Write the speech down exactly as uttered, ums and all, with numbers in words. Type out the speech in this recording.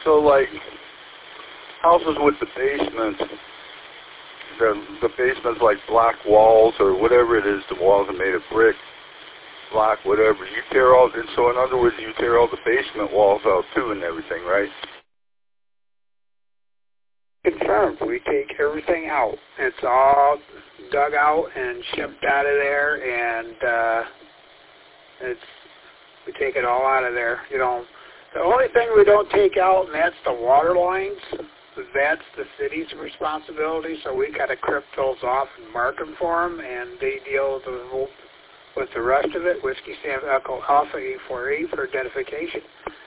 So, like, houses with the basements, the, the basement's like black walls or whatever it is, the walls are made of brick, black, whatever. You tear all, and so in other words, you tear all the basement walls out too and everything, right? Confirmed. We take everything out. It's all dug out and shipped out of there, and uh, it's we take it all out of there. You know, the only thing we don't take out, and that's the water lines. That's the city's responsibility. So we got to crip those off and mark them for them, and they deal with the, with the rest of it. Whiskey Sam Echo Alpha E four E for identification.